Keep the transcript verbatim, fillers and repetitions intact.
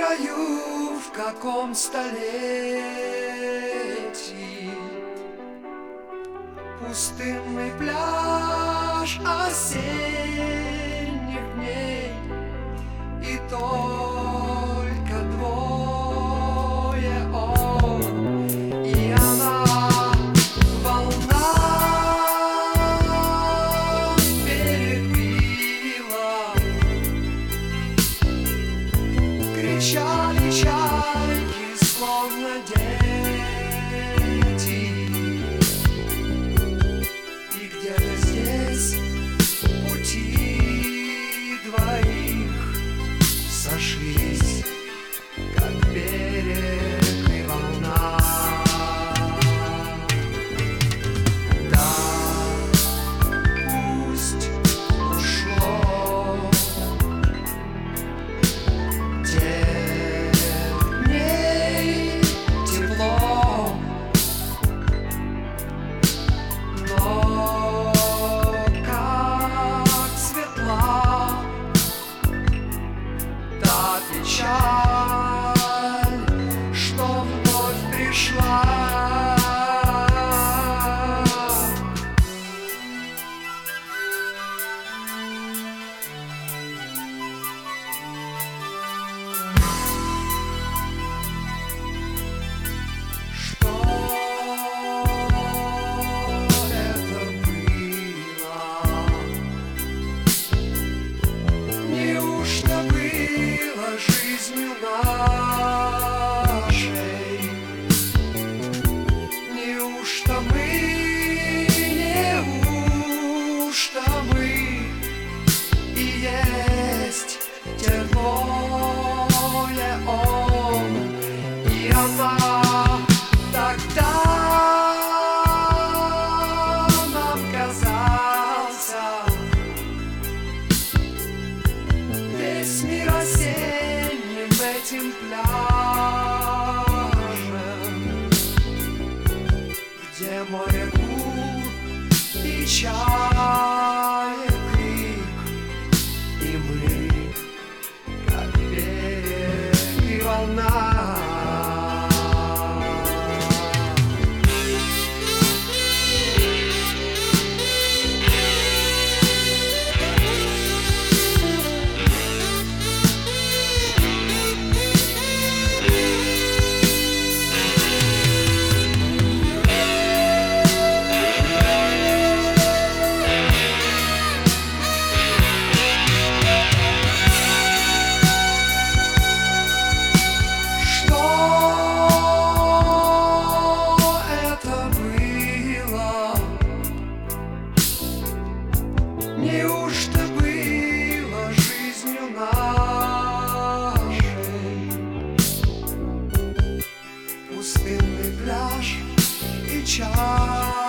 знаю, в каком столетии пустынный пляж осенних дней, и только двое он и она. Волна перебила, кричали чайки, словно дети. И где-то здесь пути двоих сошлись, как берег и волна. Да, пусть ушло тех дней тепло, но как светла та печаль, что вновь пришла. Что это было? Неужто было жизнью нашей? Неужто мы, неужто мы и есть те двое он и она? Тогда нам казался весь мир осенним этим пляжем, где море гул и чаек крик, и мы, как берег и волна. Неужто было жизнью нашей? Пустынный пляж и чай.